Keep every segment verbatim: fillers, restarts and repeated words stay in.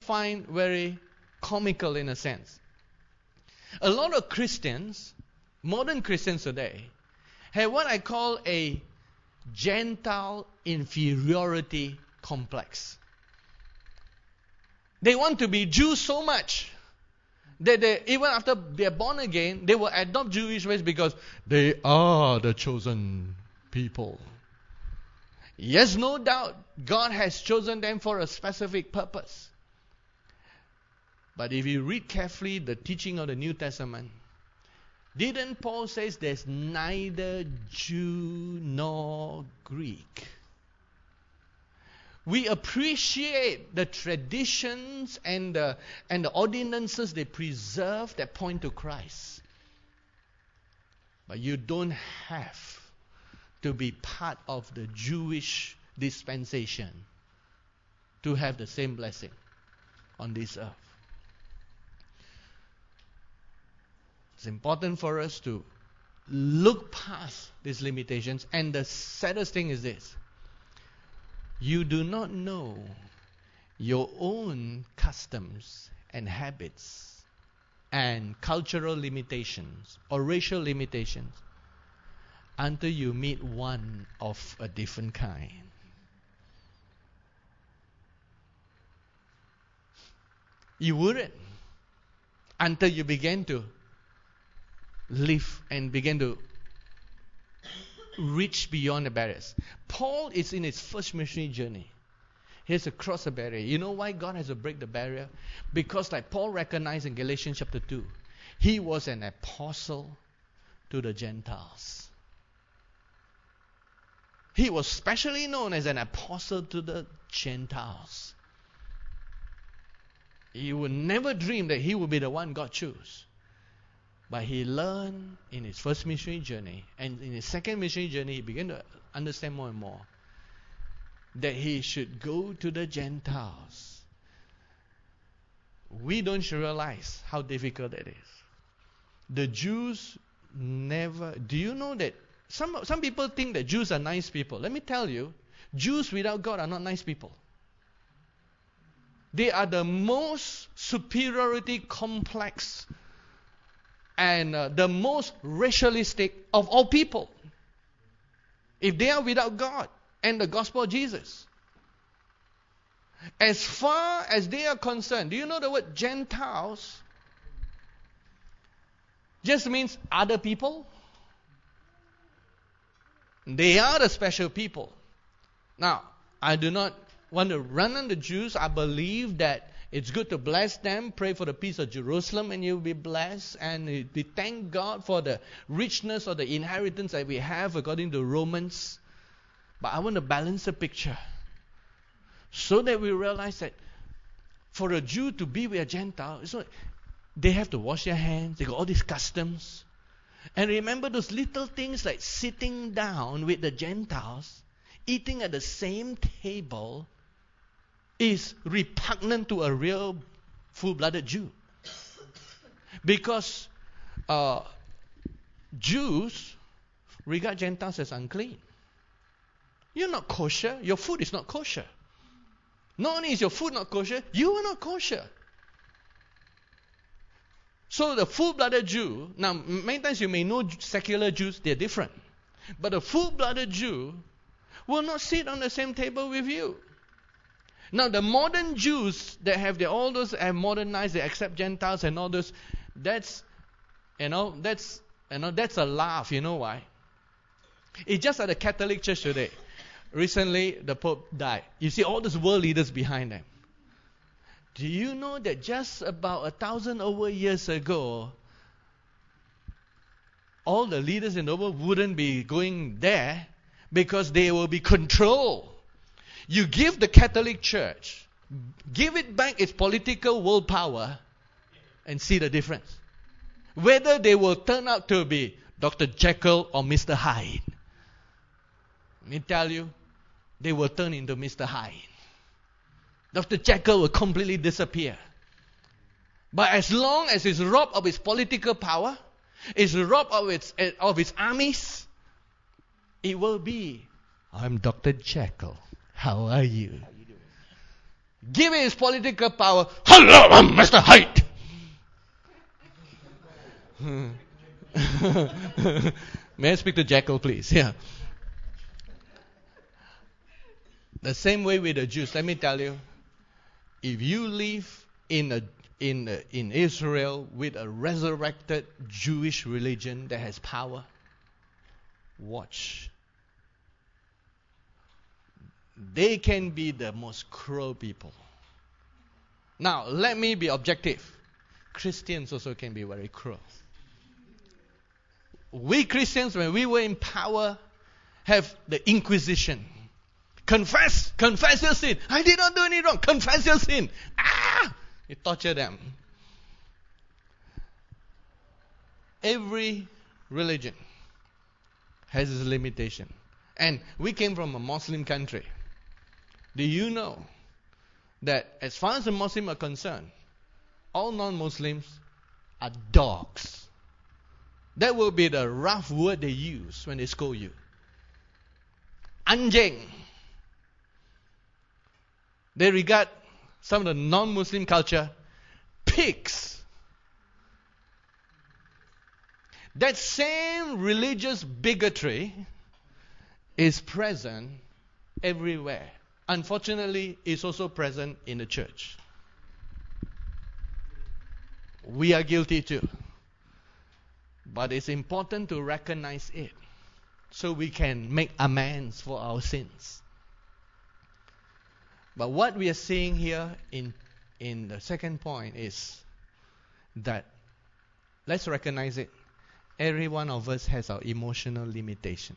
find very comical in a sense. A lot of Christians, modern Christians today, have what I call a Gentile inferiority complex. They want to be Jews so much that they, even after they are born again, they will adopt Jewish ways because they are the chosen people. Yes, no doubt, God has chosen them for a specific purpose. But if you read carefully the teaching of the New Testament, didn't Paul say there's neither Jew nor Greek? We appreciate the traditions and the, and the ordinances they preserve that point to Christ. But you don't have to be part of the Jewish dispensation to have the same blessing on this earth. It's important for us to look past these limitations. And the saddest thing is this: you do not know your own customs and habits and cultural limitations or racial limitations until you meet one of a different kind. You wouldn't until you begin to live and begin to reach beyond the barriers. Paul is in his first missionary journey. He has to cross a barrier. You know why God has to break the barrier? Because like Paul recognized in Galatians chapter two, he was an apostle to the Gentiles. He was specially known as an apostle to the Gentiles. He would never dream that he would be the one God chose. But he learned in his first missionary journey, and in his second missionary journey, he began to understand more and more that he should go to the Gentiles. We don't realize how difficult that is. The Jews never... Do you know that some, some people think that Jews are nice people? Let me tell you, Jews without God are not nice people. They are the most superiority complex and uh, the most racialistic of all people. If they are without God and the gospel of Jesus. As far as they are concerned, do you know the word Gentiles just means other people? They are the special people. Now, I do not want to run on the Jews. I believe that it's good to bless them, pray for the peace of Jerusalem, and you'll be blessed. And we thank God for the richness of the inheritance that we have according to Romans. But I want to balance the picture so that we realize that for a Jew to be with a Gentile, it's not, they have to wash their hands, they got all these customs. And remember those little things like sitting down with the Gentiles, eating at the same table, is repugnant to a real full-blooded Jew. Because uh, Jews regard Gentiles as unclean. You're not kosher. Your food is not kosher. Not only is your food not kosher, you are not kosher. So the full-blooded Jew, now many times you may know secular Jews, they're different. But a full-blooded Jew will not sit on the same table with you. Now the modern Jews that have their, all those have modernized, they accept Gentiles and all those, that's, you know, that's, you know, that's a laugh. You know why? It's just like the Catholic Church today. Recently, the Pope died. You see all those world leaders behind them. Do you know that just about a thousand over years ago, all the leaders in the world wouldn't be going there because they will be controlled. You give the Catholic Church, give it back its political willpower, and see the difference. Whether they will turn out to be Doctor Jekyll or Mister Hyde. Let me tell you, they will turn into Mister Hyde. Doctor Jekyll will completely disappear. But as long as it's robbed of its political power, it's robbed of its, of its armies, it will be, I'm Doctor Jekyll. How are you? Give it its political power. Hello, I'm Mister Hyde. May I speak to Jekyll, please? Yeah. The same way with the Jews. Let me tell you, if you live in a in a, in Israel with a resurrected Jewish religion that has power, watch. They can be the most cruel people. Now, let me be objective. Christians also can be very cruel. We Christians, when we were in power, have the Inquisition. Confess, confess your sin. I did not do any wrong. Confess your sin. Ah! You torture them. Every religion has its limitation. And we came from a Muslim country. Do you know that as far as the Muslims are concerned, all non-Muslims are dogs? That will be the rough word they use when they scold you. Anjing. They regard some of the non-Muslim culture pigs. That same religious bigotry is present everywhere. Unfortunately, it's also present in the church. We are guilty too. But it's important to recognize it so we can make amends for our sins. But what we are seeing here in, in the second point is that, let's recognize it, every one of us has our emotional limitation.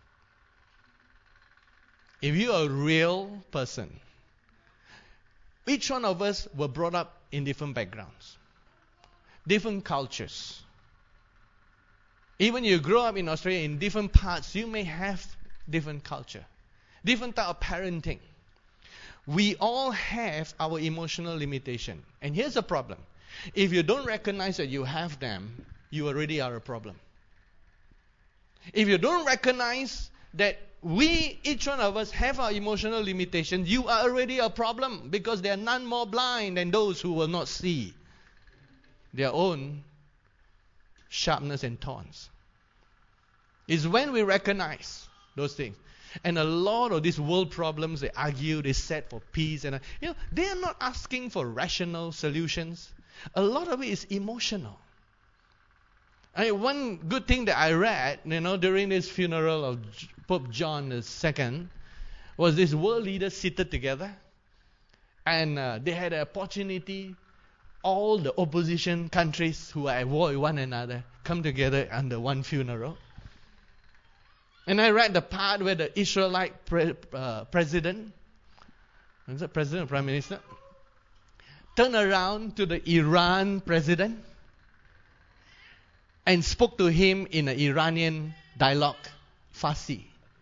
If you are a real person, each one of us were brought up in different backgrounds, different cultures. Even you grow up in Australia in different parts, you may have different culture, different type of parenting. We all have our emotional limitation. And here's the problem. If you don't recognize that you have them, you already are a problem. If you don't recognize that we, each one of us, have our emotional limitations, you are already a problem, because there are none more blind than those who will not see their own sharpness and thorns. It's when we recognize those things. And a lot of these world problems, they argue, they set for peace, and you know, they are not asking for rational solutions. A lot of it is emotional. I mean, one good thing that I read, you know, during this funeral of Pope John the Second, was this world leaders seated together, and uh, they had an opportunity. All the opposition countries who are at war with one another come together under one funeral. And I read the part where the Israelite pre- uh, president, is it president or prime minister, turned around to the Iran president and spoke to him in an Iranian dialogue, Farsi.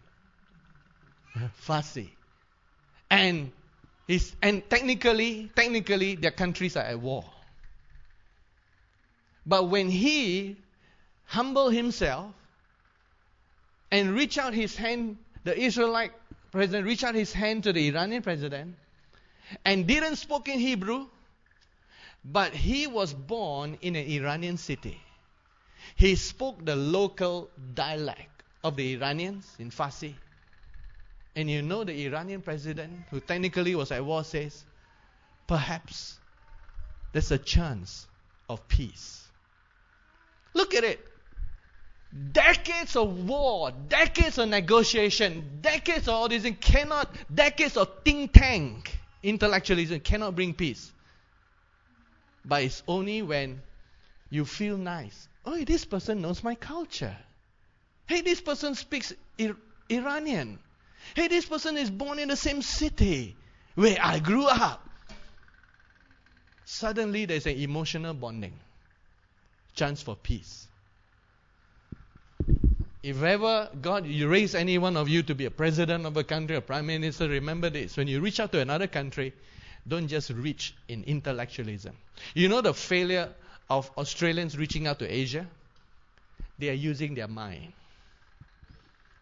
Farsi. And his, and technically, technically, their countries are at war. But when he humbled himself and reached out his hand, the Israelite president reached out his hand to the Iranian president and didn't speak in Hebrew, but he was born in an Iranian city. He spoke the local dialect of the Iranians in Farsi. And you know, the Iranian president, who technically was at war, says, perhaps there's a chance of peace. Look at it. Decades of war, decades of negotiation, decades of all this thing cannot, decades of think tank intellectualism cannot bring peace. But it's only when you feel nice. Oh, this person knows my culture. Hey, this person speaks Ir- Iranian. Hey, this person is born in the same city where I grew up. Suddenly there's an emotional bonding. Chance for peace. If ever God, you raise any one of you to be a president of a country, a prime minister, remember this. When you reach out to another country, don't just reach in intellectualism. You know the failure of Australians reaching out to Asia? They are using their mind.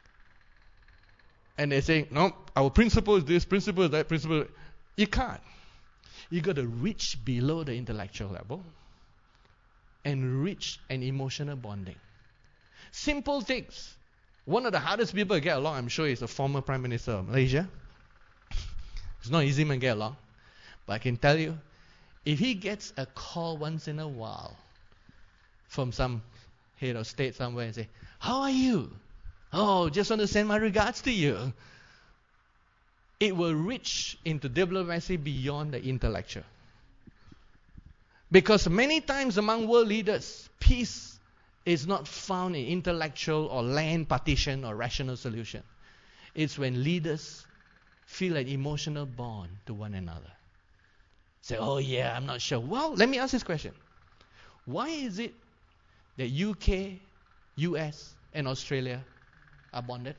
And they're saying, no, our principle is this, principle is that, principle. You can't. You got to reach below the intellectual level and reach an emotional bonding. Simple things. One of the hardest people to get along, I'm sure, is the former Prime Minister of Malaysia. It's not easy to get along. But I can tell you, if he gets a call once in a while from some head of state somewhere and say, how are you? Oh, just want to send my regards to you. It will reach into diplomacy beyond the intellectual. Because many times among world leaders, peace is not found in intellectual or land partition or rational solution. It's when leaders feel an emotional bond to one another. Say, oh yeah, I'm not sure. Well, let me ask this question. Why is it that U K, U S, and Australia are bonded?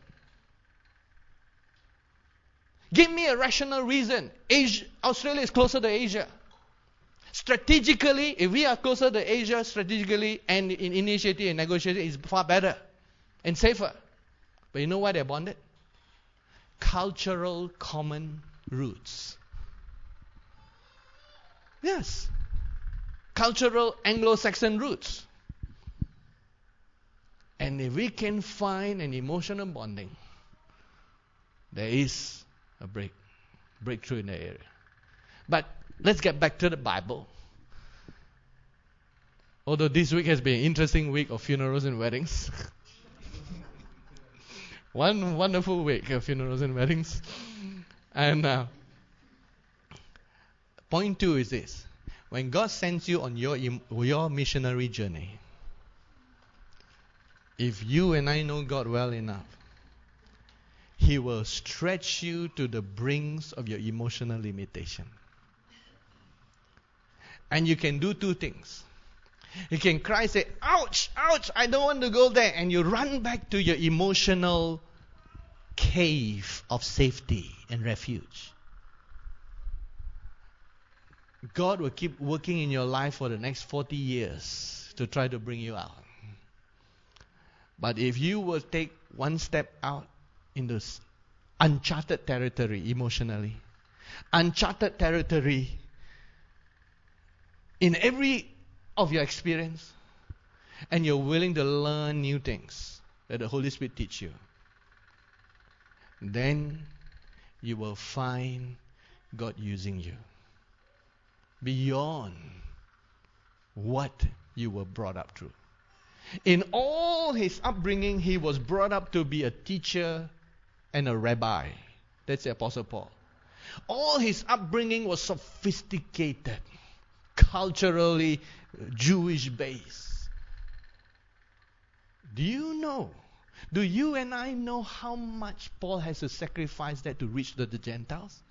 Give me a rational reason. Asia, Australia is closer to Asia. Strategically, if we are closer to Asia strategically and in initiative and negotiation, it's far better and safer. But you know why they're bonded? Cultural common roots. Yes. Cultural Anglo-Saxon roots. And if we can find an emotional bonding, there is a break, breakthrough in the area. But let's get back to the Bible. Although this week has been an interesting week of funerals and weddings. One wonderful week of funerals and weddings. And uh, point two is this. When God sends you on your, your missionary journey, if you and I know God well enough, He will stretch you to the brinks of your emotional limitation. And you can do two things. You can cry, say, ouch, ouch, I don't want to go there. And you run back to your emotional cave of safety and refuge. God will keep working in your life for the next forty years to try to bring you out. But if you will take one step out in this uncharted territory emotionally, uncharted territory in every of your experience, and you're willing to learn new things that the Holy Spirit teach you, then you will find God using you beyond what you were brought up through. In all his upbringing, he was brought up to be a teacher and a rabbi. That's the Apostle Paul. All his upbringing was sophisticated, culturally Jewish based. Do you know? Do you and I know how much Paul has to sacrifice that to reach the, the Gentiles?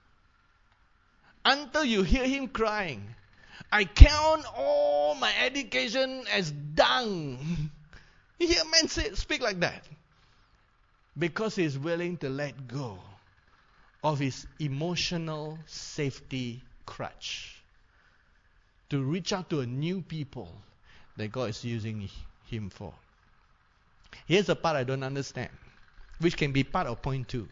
Until you hear him crying, I count all my education as dung. You hear men say, speak like that. Because he's willing to let go of his emotional safety crutch to reach out to a new people that God is using him for. Here's the part I don't understand, which can be part of point two.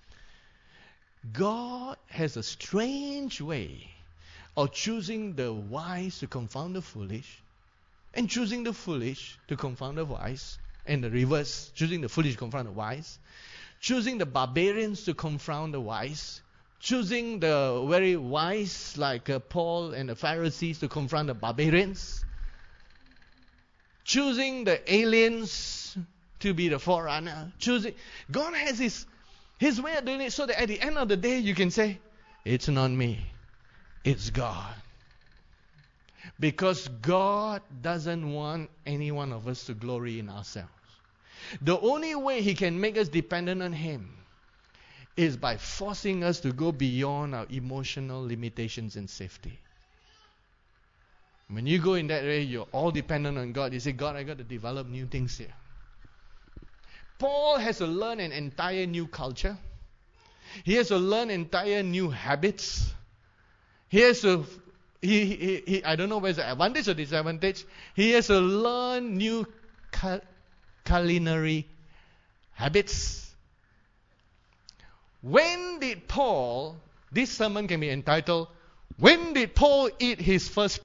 God has a strange way of choosing the wise to confound the foolish, and choosing the foolish to confound the wise, and the reverse, choosing the foolish to confound the wise, choosing the barbarians to confound the wise, choosing the very wise like uh, Paul and the Pharisees to confront the barbarians, choosing the aliens to be the forerunner, choosing. God has his, his way of doing it so that at the end of the day you can say, it's not me, it's God. Because God doesn't want any one of us to glory in ourselves. The only way He can make us dependent on Him is by forcing us to go beyond our emotional limitations and safety. When you go in that way, you're all dependent on God. You say, God, I got to develop new things here. Paul has to learn an entire new culture. He has to learn entire new habits. He has to, he, he, he, I don't know where's the advantage or disadvantage. He has to learn new cu- culinary habits. When did Paul, this sermon can be entitled, When did Paul eat his first